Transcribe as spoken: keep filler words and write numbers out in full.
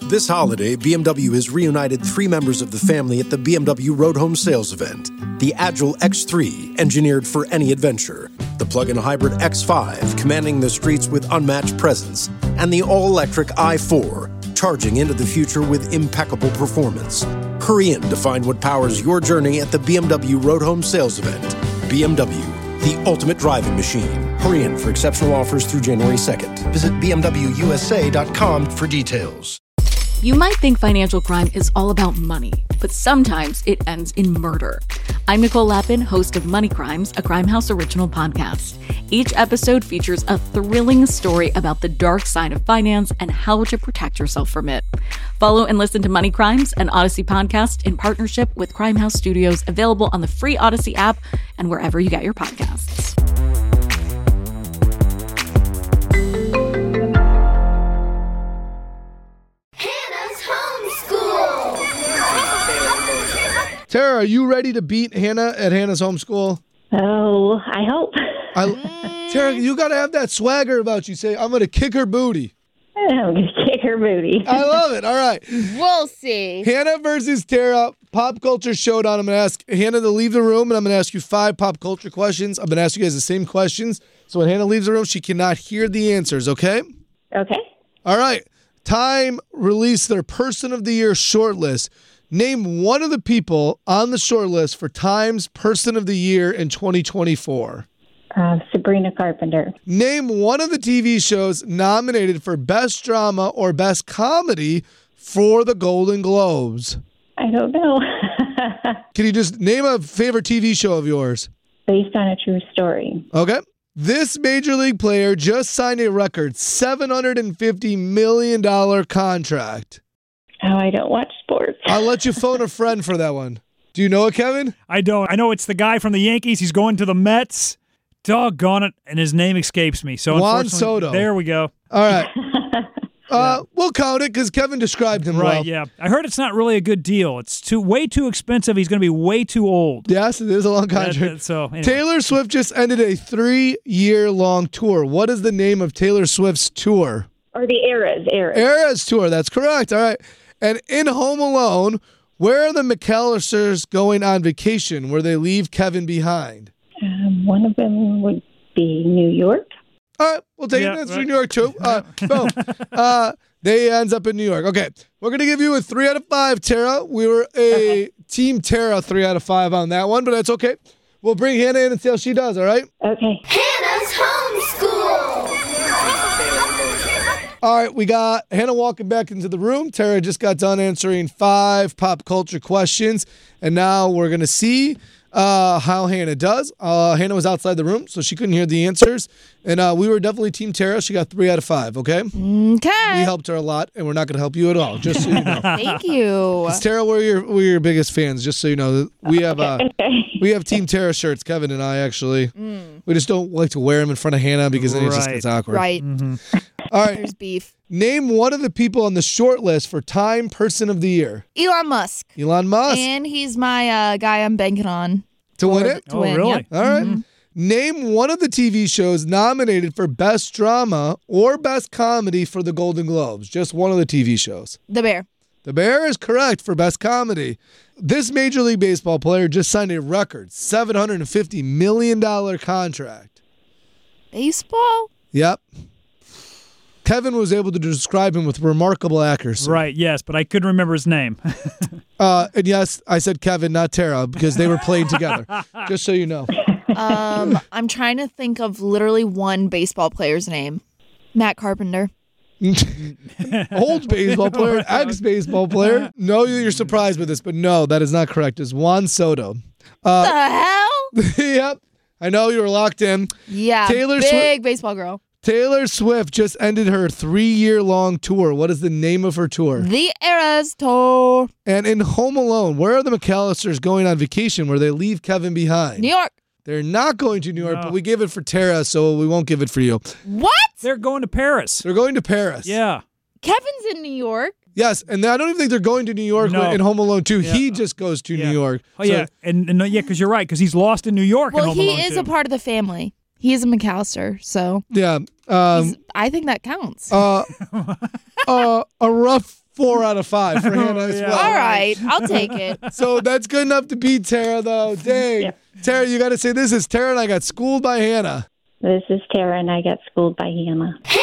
This holiday, B M W has reunited three members of the family at the B M W Road Home Sales event. The Agile X three, engineered for any adventure. The plug-in hybrid X five, commanding the streets with unmatched presence. And the all-electric i four, charging into the future with impeccable performance. Hurry in to find what powers your journey at the B M W Road Home Sales event. B M W, the ultimate driving machine. Hurry in for exceptional offers through January second. Visit b m w u s a dot com for details. You might think financial crime is all about money, but sometimes it ends in murder. I'm Nicole Lappin, host of Money Crimes, a Crimehouse original podcast. Each episode features a thrilling story about the dark side of finance and how to protect yourself from it. Follow and listen to Money Crimes, an Odyssey podcast in partnership with Crimehouse Studios, available on the free Odyssey app and wherever you get your podcasts. Tara, are you ready to beat Hannah at Hannah's homeschool? Oh, I hope. I, Tara, you got to have that swagger about you. Say, I'm going to kick her booty. I'm going to kick her booty. I love it. All right. We'll see. Hannah versus Tara, pop culture showdown. I'm going to ask Hannah to leave the room, and I'm going to ask you five pop culture questions. I'm going to ask you guys the same questions. So when Hannah leaves the room, she cannot hear the answers, okay? Okay. All right. Time released their Person of the Year shortlist. Name one of the people on the short list for Time's Person of the Year in twenty twenty-four. Uh, Sabrina Carpenter. Name one of the T V shows nominated for Best Drama or Best Comedy for the Golden Globes. I don't know. Can you just name a favorite T V show of yours? Based on a true story. Okay. This Major League player just signed a record seven hundred fifty million dollars contract. Oh, I don't watch sports. I'll let you phone a friend for that one. Do you know it, Kevin? I don't. I know it's the guy from the Yankees. He's going to the Mets. Doggone it, and his name escapes me. So Juan Soto. There we go. All right. Uh, we'll count it because Kevin described him Right, well. yeah. I heard it's not really a good deal. It's too way too expensive. He's going to be way too old. Yes, it is a long contract. That- that- so anyway. Taylor Swift just ended a three-year-long tour. What is the name of Taylor Swift's tour? Or the Eras. Eras. Eras Tour. That's correct. All right. And in Home Alone, where are the McAllisters going on vacation where they leave Kevin behind? Um, one of them would be New York. All right, we'll take Yeah, it. It's right. New York, too. Uh, boom. Uh, they ends up in New York. Okay, we're going to give you a three out of five, Tara. We were a Team Tara three out of five on that one, but that's okay. We'll bring Hannah in and see how she does, all right? Okay. Hannah's homeschool. All right, we got Hannah walking back into the room. Tara just got done answering five pop culture questions, and now we're going to see uh, how Hannah does. Uh, Hannah was outside the room, so she couldn't hear the answers, and uh, we were definitely Team Tara. She got three out of five, okay? Okay. We helped her a lot, and we're not going to help you at all, just so you know. Thank you. Tara, we're your, we're your biggest fans, just so you know. We have uh, we have Team Tara shirts, Kevin and I, actually. Mm. We just don't like to wear them in front of Hannah because then it just Right. gets awkward. Right. All right. There's beef. Name one of the people on the short list for Time Person of the Year. Elon Musk. Elon Musk. And he's my uh, guy I'm banking on. to win for- it? To Oh, win. really? Yep. All right. Name one of the T V shows nominated for Best Drama or Best Comedy for the Golden Globes. Just one of the T V shows. The Bear. The Bear is correct for Best Comedy. This Major League Baseball player just signed a record seven hundred fifty million dollars contract. Baseball? Yep. Kevin was able to describe him with remarkable accuracy. Right, yes, but I couldn't remember his name. Uh, and yes, I said Kevin, not Tara, because they were playing together. Just so you know. Um, I'm trying to think of literally one baseball player's name. Matt Carpenter. Old baseball player, ex-baseball player. No, you're surprised with this, but no, that is not correct. It's Juan Soto. the hell? Yep. I know you were locked in. Yeah. Taylor big Swift- baseball girl. Taylor Swift just ended her three-year-long tour. What is the name of her tour? The Eras Tour. And in Home Alone, where are the McAllisters going on vacation where they leave Kevin behind? New York. They're not going to New York, No. but we give it for Tara, so we won't give it for you. What? They're going to Paris. They're going to Paris. Yeah. Kevin's in New York. Yes, and I don't even think they're going to New York No. in Home Alone two. Yeah. He just goes to Yeah. New York. Oh, So- yeah. And, and yeah, because you're right, because he's lost in New York in Well, Home he Alone is too. a part of the family. He is a McAllister, so Yeah. Um, he's- I think that counts. uh, uh, a rough four out of five for Hannah as Yeah. well. All right, I'll take it. So that's good enough to beat Tara, though. Dang. Yep. Tara, you got to say this is Tara and I got schooled by Hannah. This is Tara, and I got schooled by Hannah.